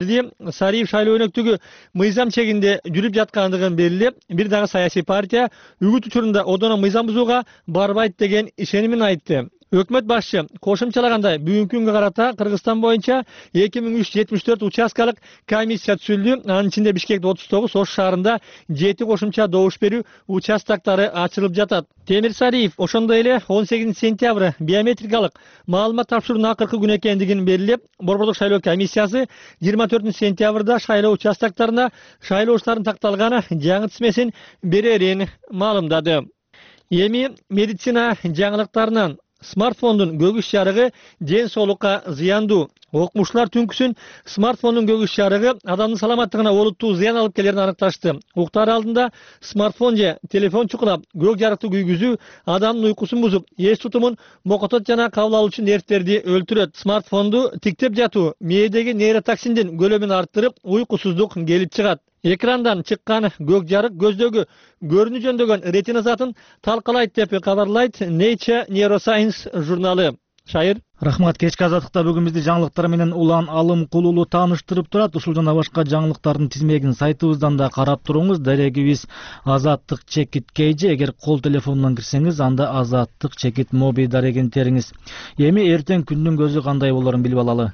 Сариев шайлоо өнөктүгү мыйзам чегинде жүрүп жаткандыгын белгилеп, бир дагы саясий партия үгүт учурунда одоно мыйзам бузууга барбайт деген ишенимин айтты. Өкмөт башчы кошумчалагандай бүгүнкү күнгө карата Кыргызстан боюнча 2374 участкалык комиссия түзүлдү. Анын ичинде Бишкекте 39, Ош шаарында 7 кошумча добуш берүү участоктары ачылып жатат. Темир Сариев ошондой эле 18 сентябрь биометрикалык маалымат тапшыруунун акыркы күнү экендигин белгилеп, Борбордук шайлоо комиссиясы 24 сентябрда шайлоо участокторуна шайлоочулардын такталган жаңы тизмесин берерин маалымдады. Эми медицина жаңылыктарынан смартфондун көгүш жарыгы ден соолукка зыяндуу. Окумуштуулар түнкүсүн смартфондун көгүш жарыгы адамдын саламаттыгына олуттуу зыян алып келерин аныкташты. Уктары алдында смартфон же телефон чукулап, көк жарыкты күйгүзүү адамдын уйкусун бузуп, эс тутумун мокотот жана кабыл алуучу нервтерди өлтүрөт. Смартфонду тиктеп жатуу мээдеги нейротоксиндин көлөмүн арттырып, уйкусуздук келип чыгат. Экрандан чыккан көк жарык көздөгү көрүүнү жөндөгөн ретина затын талкалайт деп кабарлайт Nature Neuroscience журналы. Шайыр. Рахмат. Кечки азаттыкта бүгүн бизди жаңылыктар менен Улан Алымкулулу тааныштырып турат. Ушул жана башка жаңылыктардын тизмегин сайтыбыздан да карап туруңуз. Дарегибиз Азаттык чекит KG. Эгер кол телефонунан кирсеңиз, анда Азаттык чекит моби дарегин териңиз. Эми эртең күндүн көзү кандай болорун билип алалы.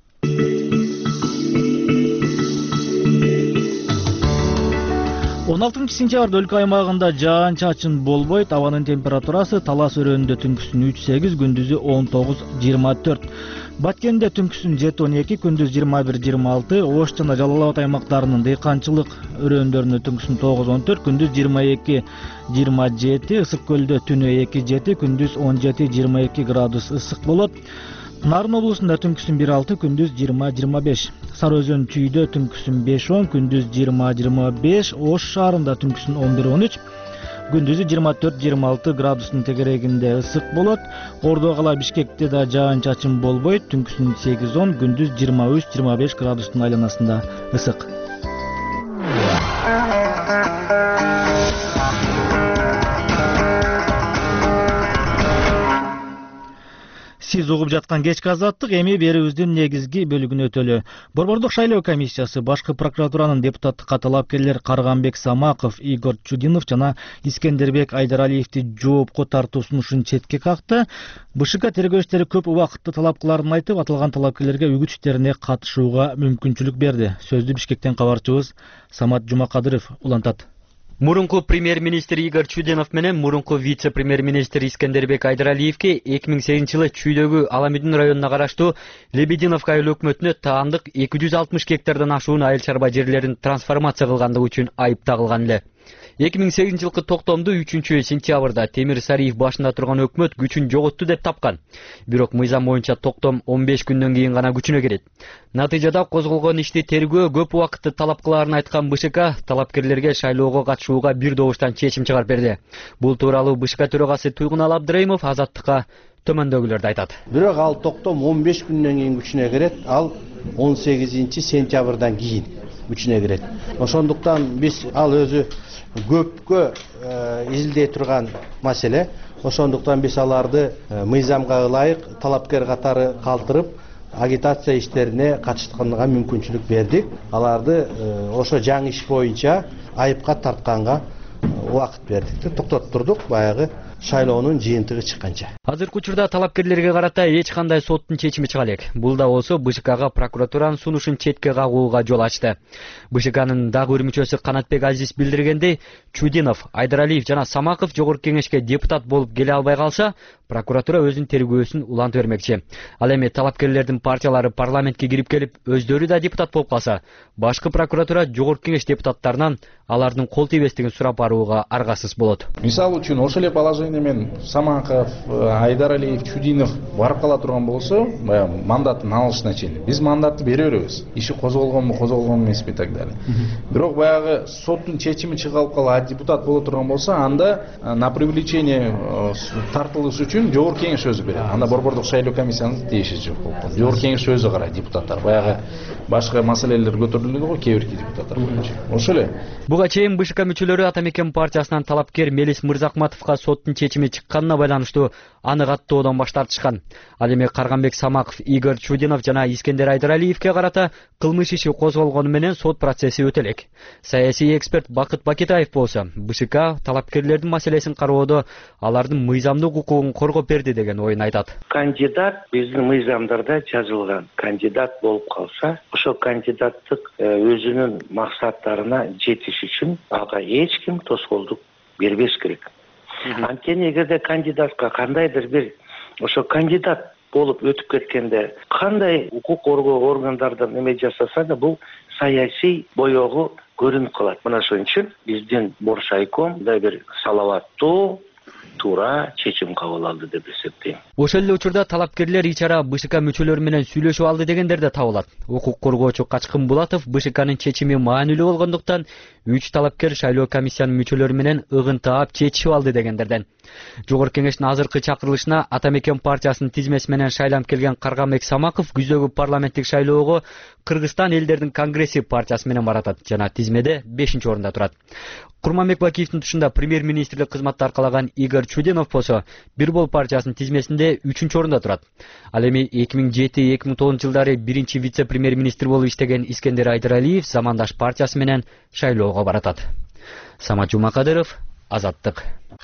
16 сентябрда өлкө аймагында жаан-чачын болбойт. Абанын температурасы Талас өрөөнүндө түнкүсүн 3-8, күндүзү 19-24. Баткенде түнкүсүн 7-12, күндүз 21-26. Ош жана Жалал Абад аймактарынын дыйканчылык өрөөндөрүнө түнкүсүн 9-14, күндүз 22-27. Ысык көлдө түнү 2-7, күндүз 17-22 градус ысык болот. Нарын облусунда түнкүсүн 1-6, күндүз 20-25. Сары Өзөн Түйдө түнкүсүн 5-10, күндүз 20-25. Ош шаарында түнкүсүн 11-13, күндүзү 24-26 градустун тегерегинде ысык болот. Ордо кала Бишкекте да жаан-чачын болбойт. Түнкүсүн 8-10, күндүз 23-25 градустун айланасында ысык. Сиз угуп жаткан кечки азаттык эми берүүбүздүн негизги бөлүгүнө өтөлү. Борбордук шайлоо комиссиясы башкы прокуратуранын депутаттыкка талапкерлер Карганбек Самаков, Игорь Чудинов жана Искендербек Айдаралиевди жоопко тартуу сунушун четке какты. БШК тергөө иштери көп убакытты талап кыларын айтып, аталган талапкерлерге үгүт иштерине катышууга мүмкүнчүлүк берди. Сөздү Бишкектен кабарчыбыз Самат Жумакадыров улантат. Мурунку премьер-министр Игорь Чудинов менен мурунку вице-премьер-министр Искендербек Айдаралиевге 2008-жылы Чүйдөгү Аламүдүн районуна караштуу Лебединовка айыл өкмөтүнө таандык 260 гектардан ашуун айыл чарба жерлерин трансформация кылгандыгы үчүн айып тагылган эле. 2008-жылкы токтомду 3-сентябрда Темир Сариев башында турган өкмөт күчүн жоготту деп тапкан. Бирок мыйзам боюнча токтом 15 күндөн кийин гана күчүнө кирет. Натыйжада козголгон ишти тергөө көп убакытты талап кыларын айткан БШК талапкерлерге шайлоого катышууга бир добуштан чечим чыгарып берди. Бул тууралуу БШК төрагасы Туйгунал Абдрайымов Азаттыкка төмөндөгүлөрдү айтат. Бирок ал токтом 15 күндөн кийин күчүнө кирет, ал 18 сентябрдан кийин күчүнө кирет. Ошондуктан биз ал өзү көпкө изилдей турган маселе. Ошондуктан биз аларды мыйзамга ылайык талапкер катары калтырып, агитация иштерине катышканга мүмкүнчүлүк бердик. Аларды ошо жаңы иш боюнча айыпка тартканга убакыт бердик. Токтоттурдук баягы шайлоонун жыйынтыгы чыкканча. Азыркы учурда талапкерлерге карата эч кандай соттун чечими чыга элек. Бул да болсо БШКга прокуратуранын сунушун четке кагууга жол ачты. БШКнын дагы бир мүчөсү Канатбек Азиз билдиргендей, Чудинов, Айдаралиев жана Самаков жогорку кеңешке депутат болуп келе албай калса, прокуратура өзүнүн тергөөсүн улантып бермекчи. Ал эми талапкерлердин партиялары парламентке кирип келип, өздөрү да депутат болуп калса, башкы прокуратура жогорку кеңеш депутаттарынан алардын кол тийбестигин сурап барууга аргасыз болот. Мисал үчүн ошол эле положение мен Самаков, Айдаралиев, Чудинов барып кала турган болсо, мандатын алышына чейин биз мандатты бере беребиз. Иши козголгонбу, козголгон эмеспи так далее. Бирок баягы соттун чечими чыга калып депутат боло турган болсо, анда на привлечение тартылыш үчүн жогорку кеңеш өзү берет. Анда борбордук шайлоо комиссиянын тиешеси жок болот. Жогорку кеңеш өзү карайт депутаттар. Баягы башка маселелер көтөрүлдү го, кээ бирки депутаттар боюнча. Ошол эле. Буга чейин БШК мүчөлөрү Атамекен партиясынан талапкер Мелис Мырзахматовго соттун чечими чыкканына байланыштуу аны каттоодон баш тартышкан. Ал эми Карганбек Самаков, Игорь Чудинов жана Искендер Айдаралиевке карата кылмыш иши козголгону менен сот процесси өтө элек. Саясий эксперт Бакыт Бакетаев болсо, БШК талапкерлердин маселесин кароодо алардын мыйзамдык укугун коргоп берди деген оюн айтат. Кандидат биздин мыйзамдарда жазылган кандидат болуп калса, ошол кандидаттык өзүнүн максаттарына жетиш үчүн ага эч ким тоскоолдук бербеш керек. Анткени эгерде кандидатка кандайдыр бир ошо кандидат болуп өтүп кеткенде кандай укук коргоо органдардан эме жасаса да бул саясий боёгу көрүнүп калат. Мына ошон үчүн биздин Боршайком мындай бир салаваттуу туура чечим кабыл алды деп эсептейм. Ошол эле учурда талапкерлер ичара БШК мүчөлөрү менен сүйлөшүп алды дегендер да табылат. Укук коргоочу Качкын Булатов БШКнын чечими маанилүү болгондуктан 3 талапкер шайлоо комиссиянын мүчөлөрү менен ыгын таап чечишип алды дегендерден. Жогорку кеңештин азыркы чакырылышына Атамекен партиясынын тизмеси менен шайланып келген Карганбек Самаков күздөгү парламенттик шайлоого Кыргызстан элдердин конгресси партиясы менен баратат жана тизмеде 5-орунда турат. Курманбек Бакиевдин тушунда премьер-министрлик кызматты аркалаган Игорь Чудинов болсо Бир Бол партиясынын тизмесинде 3-орунда турат. Ал эми 2007-2009 жылдары биринчи вице-премьер-министр болуп иштеген Искендер Айдаралиев замандаш партиясы менен шайлоого баратат. Самат Жумакадыров, Азаттык.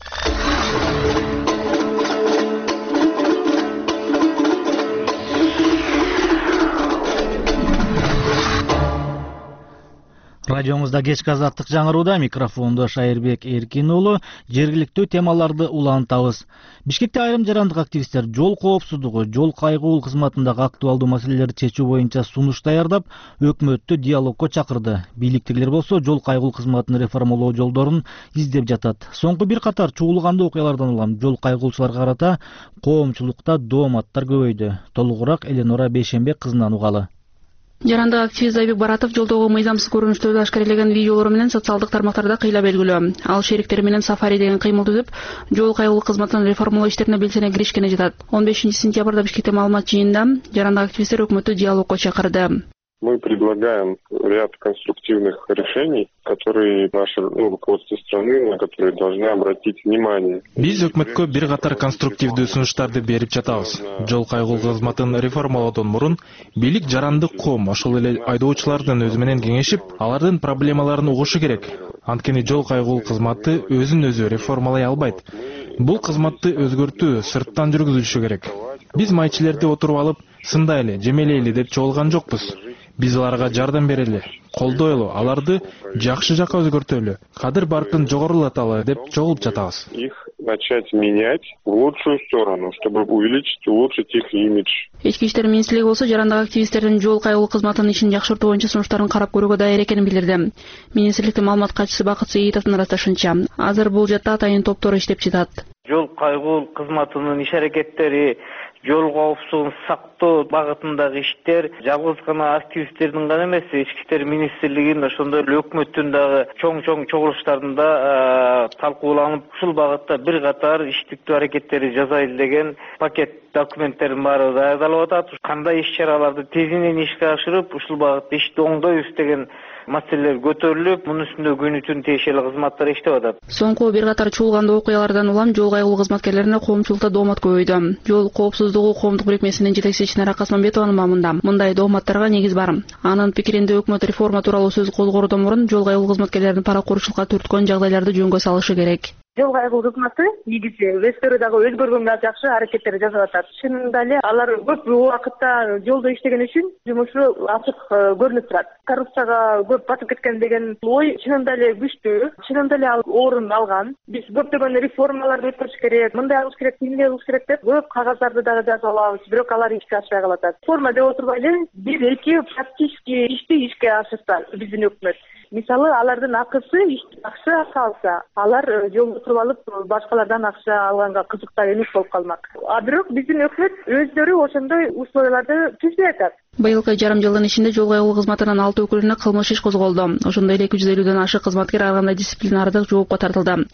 Радиомузда кечки азаттык жаңырууда микрофондо Шайырбек Эркин уулу. Жергиликтүү темаларды улантабыз. Бишкекте айрым жарандык активисттер жол коопсуздугу, жол кайгылуу кызматындагы актуалдуу маселелерди чечүү боюнча сунуш даярдап, өкмөттү диалогко чакырды. Бийликтегилер болсо жол кайгылуу кызматын реформалоо жолдорун издеп жатат. Соңку бир катар чуулгандуу окуялардан улам жол кайгылуучуларга карата коомчулукта дооматтар көбөйдү. Толугураак Эленора Бейшенбек кызынан угалы. Жарандык активист Айбек Баратов жолдогу мыйзамсыз көрүнүштөрдү ашкарелеген видеолору менен социалдык тармактарда кыйла белгилүү. Ал шериктери менен сафари деген кыймыл түзүп, жол кайгылуу кызматынын реформалоо иштерине белсене киришкени жатат. 15-сентябрда Бишкекте маалымат жыйынында жарандык активисттер өкмөттү диалогко чакырды. Мы предлагаем ряд конструктивных решений, которые наше руководство страны, на которые должны обратить внимание. Биз өкмөткө бир катар конструктивдүү сунуштарды берип жатабыз. Жол кайгылуу кызматын реформалоодон мурун бийлик жарандык коом, ошол эле айдоочулардын өзү менен кеңешип, алардын проблемаларын угушу керек. Анткени жол кайгылуу кызматы өзүн өзү реформалай албайт. Бул кызматты өзгөртүү сырттан жүргүзүлүшү керек. Биз майчилерди отуруп алып, сындайлы, жемелейли деп чогулган жокпуз. Биз аларга жардам берели, колдойлу, аларды жакшы жакка өзгөртөлү, кадыр баркын жогорулаталы деп чогулуп жатабыз. Их начать менять в лучшую сторону, чтобы увеличить, улучшить их имидж. Ички иштер министрлиги болсо жарандык активисттердин жол кайгылуу кызматынын ишин жакшыртуу боюнча сунуштарын карап көрүүгө даяр экенин билдирди. Министрликтин маалымат катчысы Бакыт Сейитовдун ырасташынча, азыр бул жакта атайын топтору иштеп жатат. Жол кайгылуу кызматынын иш аракеттери, жол коопсуздугун сактоо багытындагы иштер жалгыз гана активисттердин гана эмес, ички иштер министрлигинин ошондой эле өкмөттүн дагы чоң чогулуштарында талкууланып, ушул багытта бир катар иштиктүү аракеттери жасайлы деген пакет документтердин баары даярдалып атат. Кандай иш-чараларды тезинен ишке ашырып, ушул багытта ишти оңдойбуз деген маселелер көтөрүлүп, мунун үстүндө күнү түн тиешелүү кызматтар иштеп атат. Соңку бир катар чуулгандуу окуялардан улам жол кайгылуу кызматкерлерине коомчулукта доомат көбөйдү. Жол коопсуздугу коомдук бирикмесинин жетекчиси Чынара Касманбетованын маамында мындай дооматтарга негиз бар. Анын пикиринде өкмөт реформа тууралуу сөз козгоордон мурун жол кайгылуу кызматкерлердин паракурчулукка түрткөн жагдайларды жөнгө салышы керек. Жол кайгылуу кызматы негизи өздөрү дагы өзгөргөнгө жакшы аракеттер жасап атат. Чынында эле алар көп убакытта жолдо иштеген үчүн жумушу ачык көрүнүп турат. Коррупцияга көп батып кеткен деген ой чынында эле күчтүү, чынында эле ал орун алган. Биз көптөгөн реформаларды өткөрүш керек, мындай кылыш керек, тигиндей кылыш керек деп көп кагаздарды дагы жазып алабыз, бирок алар ишке ашпай калат. Реформа деп отурбай эле бир-эки практически ишти ишке ашырса биздин өкмөт. Мисалы, алардын акысы акча алса, алар жолду туруп алып, башкалардан акча алганга кызыктар эмес болуп калмак. А бирок биздин өкмөт өздөрү ошондой условияларды түзбөй атат. Быйылкы жарым жылдын ичинде жол кайгылуу кызматынын 6 өкүлүнө кылмыш иш козголду. Ошондой эле 250дөн ашык кызматкер ар кандай дисциплинардык жоопко тартылды.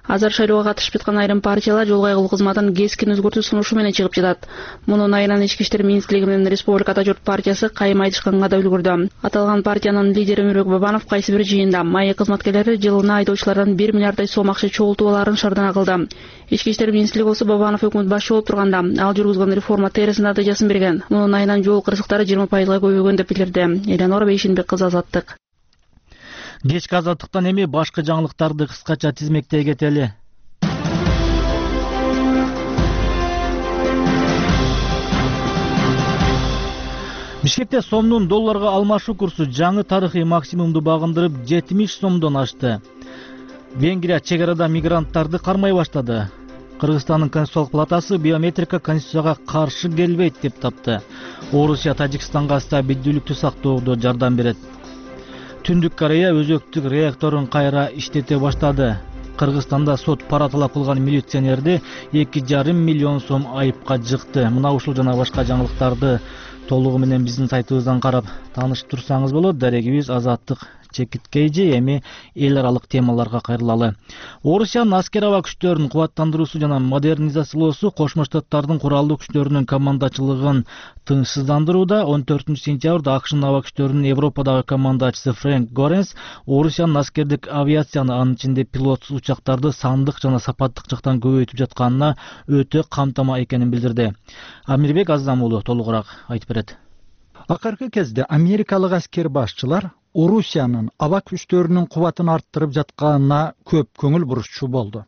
Азыр шайлоого катышып жаткан айрым партиялар жол кайгылуу кызматын кескин өзгөртүү сунушу менен чыгып жатат. Мунун айынан ички иштер министрлиги менен Республикада журт партиясы кайым айтышканга да үлгүрдү. Аталган партиянын лидери Өмүрбек Бабанов кайсы бир жыйында маек кызматкерлери жылына айдоочулардан 1 миллиарддай сом акча чогултуп алаарын шардана кылды. Ички иштер министрлиги болсо Бабанов өкмөт башчы болуп турганда ал жүргүзгөн реформа терісин натыйжасын берген. Мунун айынан жол кырсыктары 20%га көбөйгөн деп билдирди. Эленора Бейшенбек кызы, Азаттык. Кечки Азаттыктан эми башкы жаңылыктарды кыскача тизмектей кетели. Бишкекте сомдун долларга алмашуу курсу жаңы тарыхый максимумду багындырып 70 сомдон ашты. Венгрия чек арада мигранттарды кармай баштады. Кыргызстандын Конституциялык палатасы биометрика Конституцияга каршы келбейт деп тапты. Орусия Тажикстанга стабилдүүлүктү сактоодо жардам берет. Түндүк Корея өзөктүк реакторун кайра иштете баштады. Кыргызстанда сот пара талап кылган милиционерди 2,5 миллион сом айыпка жыкты. Мына ушул жана башка жаңылыктарды толугу менен биздин сайтыбыздан карап таанышып турсаңыз болот. Дарегибиз Азаттык чекиткейжи. Эми эл аралык темаларга кайрылалы. Орусиянын аскер аба күчтөрүн кубаттандыруусу жана модернизациялоосу Кошмо Штаттардын куралдуу күчтөрүнүн командачылыгын тынчсыздандырууда. 14 сентябрда АКШнын аба күчтөрүнүн Европадагы командачысы Фрэнк Горенс Орусиянын аскердик авиацияны, анын ичинде пилотсуз учактарды сандык жана сапаттык жактан көбөйтүп жатканына өтө камтама экенин билдирди. Амирбек Азам уулу толугураак айтып берет. Акыркы кезде америкалык аскер башчылар Орусиянын аба күчтөрүнүн кубатын арттырып жатканына көп көңүл бурушчу болду.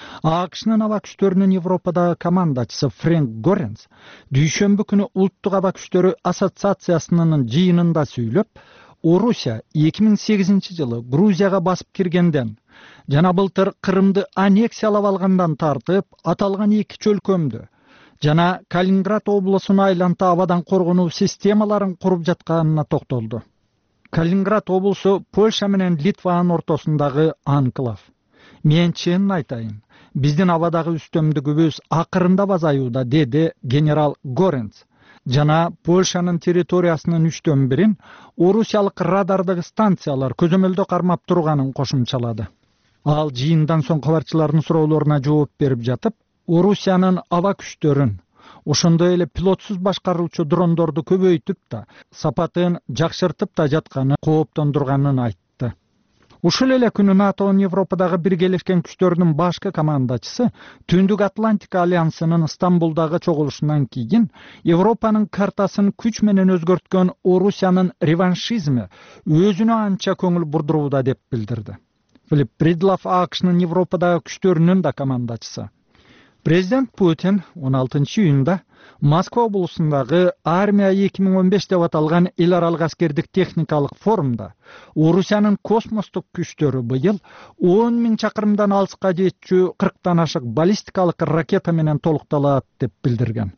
АКШнын аба күчтөрүнүн Европадагы командачысы Фрэнк Горенс дүйшөмбү күнү Улуттук аба күчтөрү ассоциациясынын жыйынында сүйлөп, Орусия 2008 жылы Грузияга басып киргенден жана былтыр Крымды аннексиялап алгандан тартып, аталган эки чөлкөмдү жана Калининград облусун айланта абадан коргонуу системаларын куруп жатканына токтолду. Калининград облусу Польша менен Литванын ортосундагы анклав. Мен чын айтайын, биздин абадагы үстөмдүгүбүз акырында азаюуда, деди генерал Горенс. Жана Польшанын территориясынын 3/1 орусиялык радардагы станциялар көзөмөлдө кармап турганын кошумчалады. Ал жыйындан соң кабарчылардын суроолоруна жооп берип жатып, Орусиянын аба күчтөрүн, ошондой эле пилотсуз башкарылчу дрондорду көбөйтүп да, сапатын жакшыртып да жатканы кооптондурганын айтты. Ушул эле күнү НАТОнун Европадагы биргелешкен күчтөрүнүн башкы командачысы Түндүк Атлантика альянсынын Стамбулдагы чогулушунан кийин Европанын картасын күч менен өзгөрткөн Орусиянын реваншизми өзүнө анча көңүл бурдурууда деп билдирди. Филипп Бридлов АКШнын Европадагы күчтөрүнүн да командачысы. Президент Путин 16 июнда Москва облусундагы Армия 2015 деп аталган эл аралык аскердик техникалык форумда Орусиянын космостук күчтөрү быйыл 10 000 чакырымдан алыска жетчү 40тан ашык баллистикалык ракета менен толукталат деп билдирген.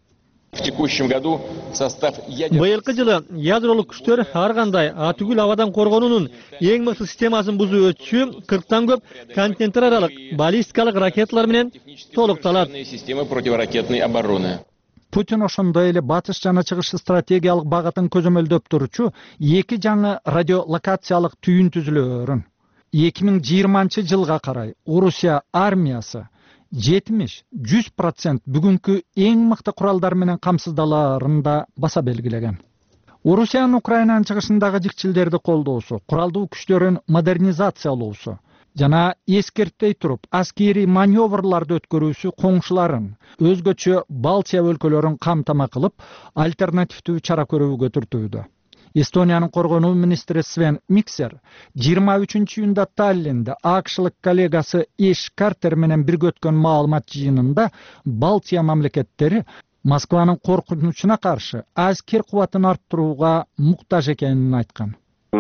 Быйылкы жылы ядролук күчтөр ар кандай атүгүл абадан коргонуунун эң мыкты системасын бузуу өтчү 40тан көп континенттер аралык баллистикалык ракеталар менен толукталат. Путин ошондой эле батыш жана чыгыш стратегиялык багытын көзөмөлдөп турчу эки жаңы радиолокациялык түйүн түзүлөөрүн 2020 жылга карай Орусия армиясы 70-100% бүгүнкү эң мыкты куралдар менен камсыздаларын да баса белгилеген. Орусиянын Украинанын чыгышындагы жикчилдерди колдоосу, куралдуу күчтөрүн модернизациялоосу жана эскертпей туруп аскери маневрларды өткөрүүсү коңшуларын, өзгөчө Балтия өлкөлөрүн камтама кылып, альтернативдүү чара көрүүгө түртүүдө. Эстониянын коргонуу министри Свен Миксер 23 июнда Таллинде АКШлык коллегасы Эш Картер менен бирге өткөн маалымат жыйынында Балтия мамлекеттери Москванын коркунучуна каршы аскер кубатын арттырууга муктаж экенин айткан.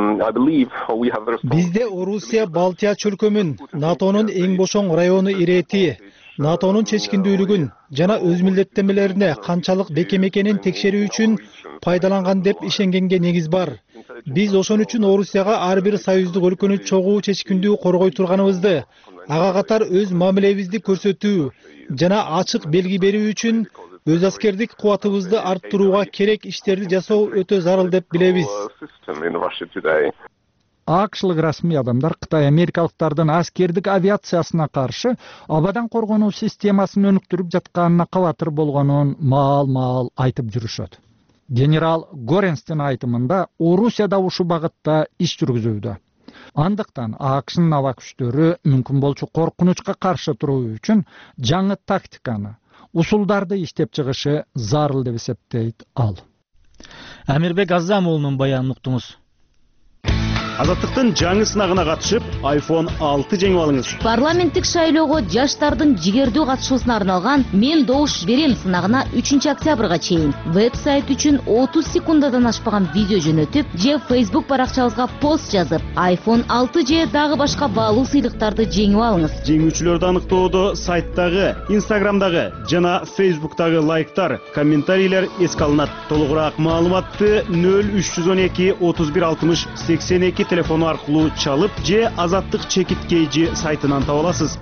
Бизде Орусия Балтия чөлкөмүн, НАТОнун эң бошоң району ирети, НАТОнун чечкиндүүлүгүн жана өз милдеттенмелерине канчалык бекем экенин текшерүү үчүн пайдаланган деп ишенгенге негиз бар. Биз ошон үчүн Орусияга ар бир союздук өлкөнү чогуу чечкиндүү коргой турганыбызды, ага катар өз мамилебизди көрсөтүү жана ачык белги берүү үчүн өз аскердик кубатыбызды арттырууга керек иштерди жасоо өтө зарыл деп билебиз. АКШлык расмий адамдар Кытай америкалыктардын аскердик авиациясына каршы абадан коргонуу системасын өнүктүрүп жатканына кабатыр болгонун маал айтып жүрүшөт. Генерал Горенстин айтымында Орусия да ушул багытта иш жүргүзүүдө. Андыктан АКШнын аба күчтөрү мүмкүн болчу коркунучка каршы туруу үчүн жаңы тактиканы, усулдарды иштеп чыгышы зарыл деп эсептейт ал. Амирбек Азам уулунун баянын уктуңуз. Азаттыктын жаңы сынагына катышып, iPhone 6 жеңип алыңыз. Парламенттик шайлоого жаштардын жигердүү катышуусуна арналган «Мен добуш берем» сынагына 3 октябрга чейин веб-сайт үчүн 30 секундадан ашпаган видео жөнөтүп, же Facebook баракчабызга пост жазып, iPhone 6 же дагы башка баалуу сыйлыктарды жеңип алыңыз. Жеңүүчүлөрдү аныктоодо сайттагы, Instagramдагы жана Facebooktагы лайктар, комментарийлер эске алынат. Толугураак маалыматты 0312 31 60 82 телефону аркылуу чалып же Азаттык чекиткейжи сайтынан таба аласыз.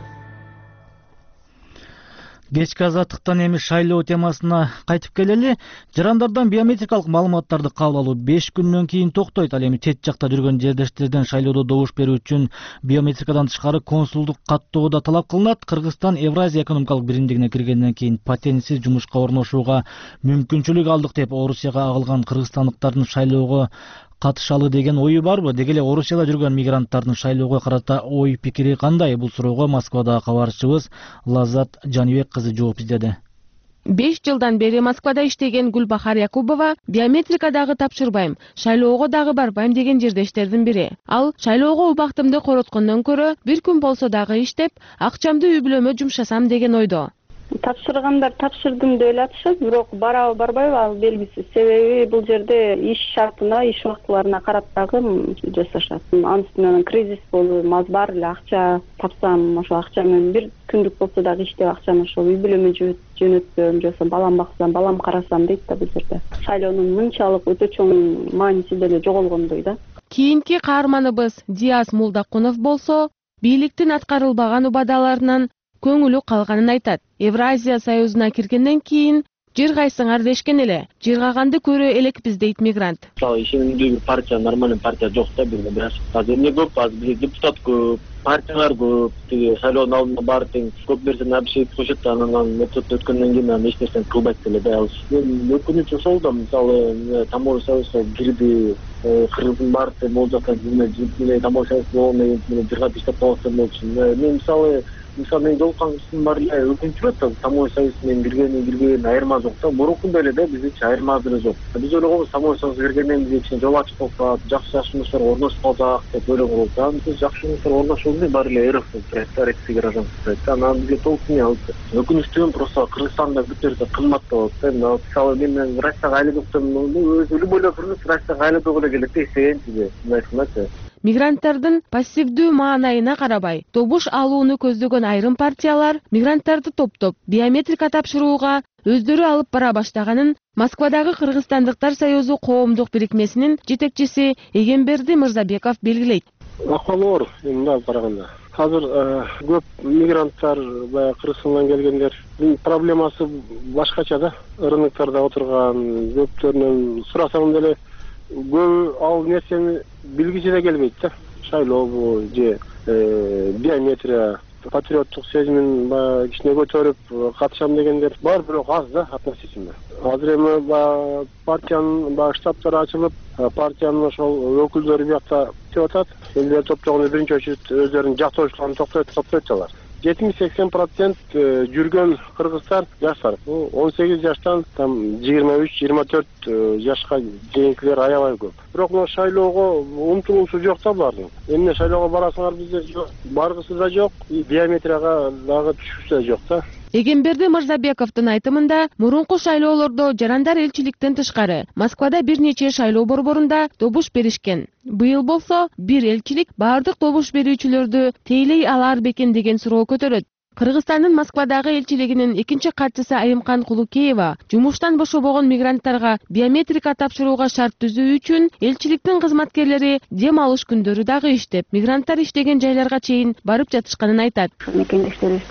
Кечки азаттыктан эми шайлоо темасына кайтып келели. Жарандардан биометрикалык маалыматтарды кабыл алуу 5 күндөн кийин токтойт. Ал эми чет жакта жүргөн жердештерден шайлоодо добуш берүү үчүн биометрикадан тышкары консулдук каттоо да талап кылынат. Кыргызстан Евразия экономикалык биримдигине киргенден кийин патентсиз жумушка орношууга мүмкүнчүлүк алдык деп Орусияга агылган кыргызстандыктардын шайлоого катышалы деген ою барбы? Деги эле Орусияда жүргөн мигранттардын шайлоого карата ой пикири кандай? Бул суроого Москвадагы кабарчыбыз Лаззат Жаныбек кызы жооп издеди. 5 жылдан бери Москвада иштеген Гүлбахар Якубова биометрика дагы тапшырбайм, шайлоого дагы барбайм деген жердештердин бири. Ал шайлоого убактымды короткондон көрө бир күн болсо дагы иштеп, акчамды үй бүлөмө жумшасам деген ойдо. Тапшыргандар тапшырдым деп эле атышат, бирок барабы барбайбы ал белгисиз. Себеби бул жерде иш шартына, иш убактыларына карап дагы жасашат. Анын үстүнөн кризис болуп, маз бар эле акча тапсам, ошол акча менен бир күндүк болсо дагы иштеп акчаны ошол үй бүлөмө жөнөтсөм, жаса балам баксам, балам карасам дейт да бул жерде. Шайлоонун мынчалык өтө чоң мааниси деле жоголгондой да. Кийинки каарманыбыз Диас Мулдакунов болсо, бийликтин аткарылбаган убадаларынан көңүлү калганын айтат. Евразия союзуна киргенден кийин жер кайсыңар дешкен эле. Жыргаганды көрө элекпиз дейт мигрант. Ишенимдүү бир партия, нормальный партия жок да бизде бирок. Азыр эмне көп, азыр депутат көп, партиялар көп. Тиги шайлоонун алдында баары тең көп нерсени обещать кылышат, анан метод өткөндөн кийин анан эч нерсени кылбайт деле да. Өкүнүчү ошол да, мисалы Таможня союзуна кирди, кыргыздын баары могул жактан Таможня союзу болгондон кийин жыргап иштеп калсам болчу. Мен мисалы мен жол каңгысым бар эле өкүнчү да Таможня союзу менен кирген айырма жок да. Мурункундай эле да биздичи айырма деле жок. Биз ойлогонбуз Таможня союзуна киргенден кийин кичине жол ачып калса, жакшы жумуштар орношуп калсак деп ойлогон болуп. Биз жакшы жумуштар орношууда баары эле РФ российский гражданство. Анан бизге толук эмне алып. Өкүнүчтүү просто Кыргызстанда бүт нерсе кымбаттап атат. Мисалы мен Россияга айланып любой туруп Россияга айланып эле келет да, эсегенчи мындай. Мигранттардын пассивдүү маанайына карабай, добуш алууну көздөгөн айрым партиялар мигранттарды топтоп биометрика тапшырууга өздөрү алып бара баштаганын Москвадагы Кыргызстандыктар союзу коомдук бирикмесинин жетекчиси Эгемберди Мырзабеков белгилейт. Акыбалы оор мындай караганда. Азыр көп мигранттар баягы Кыргызстандан келгендер проблемасы башкача да. Рыноктарда отурган көптөрүнөн сурасаң деле көбү ал нерсени билгиси да келбейт да. Шайлообу же биометрия, патриоттук сезимин кичине көтөрүп катышам дегендер бар, бирок аз да относительно. Азыр эми партиянын штабтары ачылып, партиянын ошол өкүлдөрү биякта деп атат. Элдер топтогондо биринчи очередь өздөрүнүн жактоочуларын топтойт алар. 70-80% жүргөн кыргыздар жаштар. 18 жаштан 23-24 жашка чейинкилер аябай көп. Бирок мына шайлоого умтулуусу жок да булардын. Эмне шайлоого барасыңар бизде жок, баргысы да жок, биометрияга дагы түшүүсү да жок да. Эгемберди Мырзабековдун айтымында, мурунку шайлоолордо жарандар элчиликтен тышкары Москвада бир нече шайлоо борборунда добуш беришкен. Быйыл болсо бир элчилик бардык добуш берүүчүлөрдү тейлей алар бекен деген суроо көтөрөт. Кыргызстандын Москвадагы элчилигинин экинчи катчысы Айымкан Кулукеева жумуштан бошобогон мигранттарга биометрика тапшырууга шарт түзүү үчүн элчиликтин кызматкерлери дем алыш күндөрү дагы иштеп, мигранттар иштеген жайларга чейин барып жатышканын айтат. Мекендештерибиздин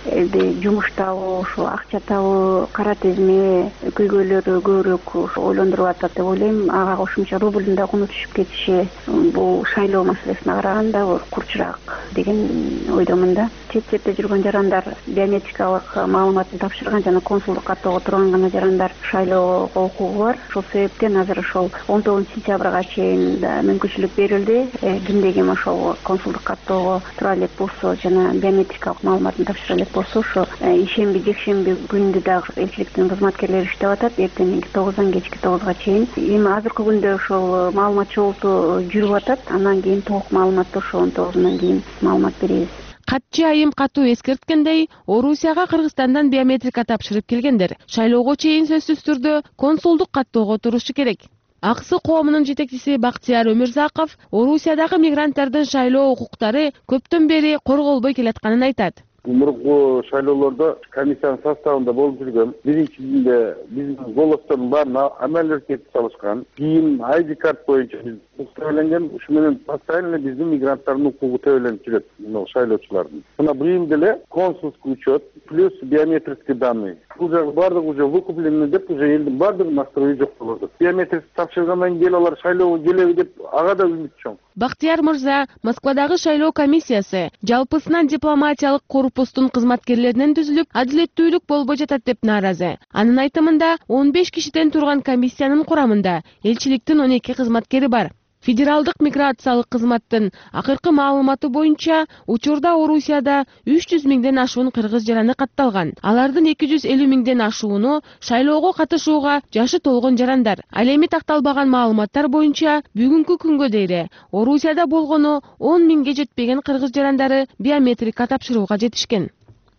элди жумуш табуу, ошо акча табуу, кара тизме көйгөйлөрү көбүрөөк ойлондуруп атат деп ойлойм. Ага кошумча рублдун да куну түшүп кетиши бул шайлоо маселесине караганда курчураак деген ойдомун да. Четте жүргөн жарандар биометрикалык маалыматын тапшырган жана консулдук каттоого турган гана жарандар шайлоого укугу бар. Ошол себептен азыр ошол 19 сентябрга чейин мүмкүнчүлүк берилди. Кимде ким ошол консулдук каттоого тура элек болсо жана биометрикалык маалыматын тапшыра элек болсо, ошо ишемби, жекшемби күндү дагы элчиликтин кызматкерлери иштеп атат. Эртеңки 9-дан кечки 9-га чейин. Эми азыркы күндө ошол маалымат чогултуу жүрүп атат. Андан кийин толук маалыматты ошо 19-унан кийин маалымат беребиз. Катчы айым катуу эскерткендей, Орусияга Кыргызстандан биометрика тапшырып келгендер шайлоого чейин сөзсүз түрдө консулдук каттоого турушу керек. Аксы коомунун жетекчиси Бактияр Өмүрзаков Орусиядагы мигранттардын шайлоо укуктары көптөн бери корголбой келатканын айтат. Мурунку шайлоолордо комиссиянын составында болуп жүргөн. Биринчисинде биздин голостордун баарына амалдер кетип салышкан. Кийин ID карт боюнча биз төөлөнгөн, ушу менен постоянно биздин мигранттардын укугу төөлөнүп жүрөт, шайлоочулардын. Мына быйыл деле консулский учет плюс биометрические данные. Бул жагы бардыгы уже выкуплено деп, уже элдин бардыгы настрои жок болду. Биометрик тапшыргандан кийин алар шайлоого келеби деп ага да үмүт чоң. Бактияр мырза, Москвадагы шайлоо комиссиясы жалпысынан дипломатиялык корпустун кызматкерлеринен түзүлүп, адилеттүүлүк болбой жатат деп нааразы. Анын айтымында 15 кишиден турган комиссиянын курамында элчиликтин 12 кызматкери бар. Федералдык миграциялык кызматтын акыркы маалыматы боюнча учурда Орусияда 300 миңден ашуун кыргыз жараны катталган. Алардын 250 миңден ашууну шайлоого катышууга жашы толгон жарандар. Ал эми такталбаган маалыматтар боюнча бүгүнкү күнгө дейре Орусияда болгону 10 миңге жетпеген кыргыз жарандары биометрика тапшырууга жетишкен.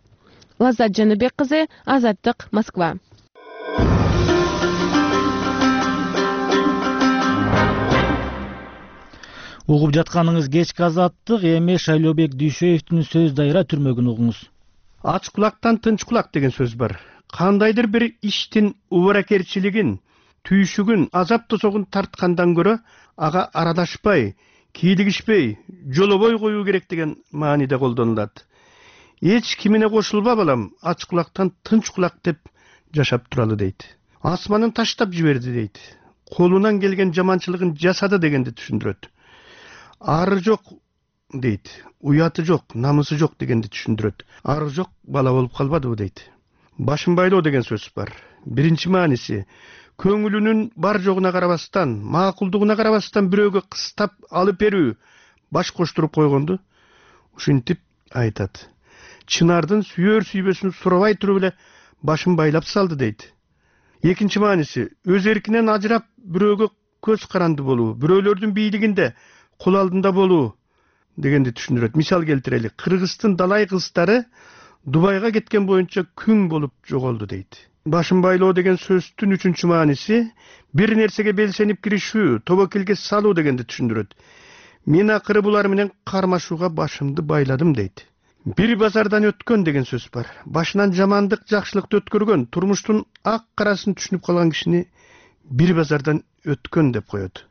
Лаззат Жаныбек кызы, Азаттык, Москва. Угуп жатканыңыз кечки Азаттык, эми Шайлообек Дүйшөевдүн сөз дайра түрмөгүн угуңуз. Ач кулактан тынч кулак деген сөз бар. Кандайдыр бир иштин убаракерчилигин, түйшүгүн, азап тосогун тарткандан көрө ага аралашпай, кийлигишпей, жолобой коюу керек деген мааниде колдонулат. Эч кимине кошулба балам, ач кулактан тынч кулак деп жашап туралы дейт. Асманын таштап жиберди дейт. Колунан келген жаманчылыгын жасады дегенди түшүндүрөт. Ары жок дейт, уяты жок, намысы жок дегенди түшүндүрөт. Ары жок бала болуп калбадыбы дейт. Башын байлоо деген сөз бар. Биринчи мааниси көңүлүнүн бар жогуна карабастан, макулдугуна карабастан бирөөгө кыстап алып берүү, баш коштуруп койгонду ушинтип айтат. Чынардын сүйөр сүйбөсүн сурабай туруп эле башын байлап салды дейт. Экинчи мааниси өз эркинен ажырап бирөөгө көз каранды болуу, бирөөлөрдүн бийлигинде кол алдында болуу дегенди түшүндүрөт. Мисал келтирели, Кыргыздын далай кыздары Дубайга кеткен боюнча күң болуп жоголду дейт. Башын байлоо деген сөздүн үчүнчү мааниси бир нерсеге белсенип киришүү, тобокелге салуу дегенди түшүндүрөт. Мен акыры булар менен кармашууга башымды байладым дейт. Бир базардан өткөн деген сөз бар. Башынан жамандык, жакшылыкты өткөргөн, турмуштун ак карасын түшүнүп калган кишини бир базардан өткөн деп коет.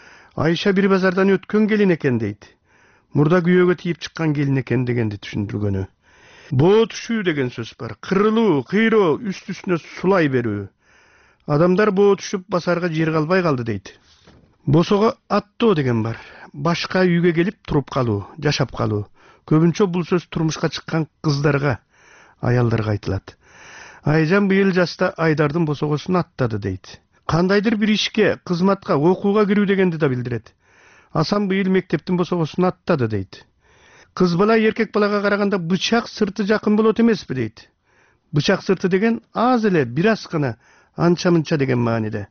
Айша бир базардан өткөн келин экен дейт. Мурда күйөөгө тийип чыккан келин экен дегенди түшүндүргөнү. Боо түшүү деген сөз бар. Кырылуу, кыйроо, үст-үстүнө сулай берүү. Адамдар боо түшүп басарга жер калбай калды дейт. Босого аттоо деген бар. Башка үйгө келип туруп калуу, жашап калуу. Көбүнчө бул сөз турмушка чыккан кыздарга, аялдарга айтылат. Айжан быйыл жашта Айдардын босогосун аттады дейт. Кандайдыр бир ишке, кызматка, окууга кирүү дегенди да билдирет. Асан быйыл мектептин босогосун аттады дейт. Кыз бала эркек балага караганда бычак сырты жакын болот эмеспи дейт. Бычак сырты деген аз эле, бир аз гана, анча-мынча деген мааниде.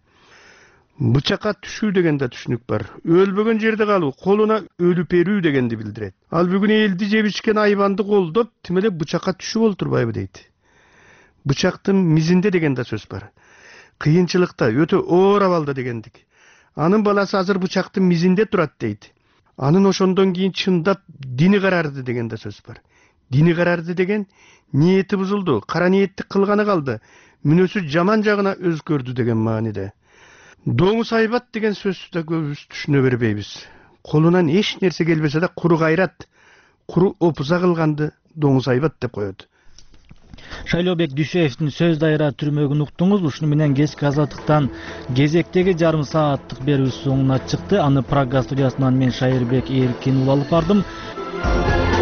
Бычакка түшүү деген да түшүнүк бар. Өлбөгөн жерде калуу, колуна өлүп берүү дегенди билдирет. Ал бүгүн элди жебишкен айбанды колдоп, тим эле бычакка түшүп олтурбайбы дейт. Бычактын мизинде деген да сөз бар. Кыйынчылыкта, өтө оор абалда дегендик. Анын баласы азыр бычактын мизинде турат дейт. Анын ошондон кийин чындап дини карарды деген да сөз бар. Дини карарды деген ниети бузулду, кара ниетти кылганы калды, мүнөсү жаман жагына өзгөрдү деген мааниде. Доңуз айбат деген сөздү да көбүбүз түшүнө бербейбиз. Колунан эч нерсе келбесе да куру кайрат, куру опуза кылганды доңуз айбат деп коет. Шайлообек Дүйшеевдин сөз дайра түрмөгүн уктуңуз. Ушуну менен кечки азаттыктан кезектеги жарым сааттык берүүсү соңуна чыкты. Аны Прага студиясынан мен Шайырбек Эркин алып бардым.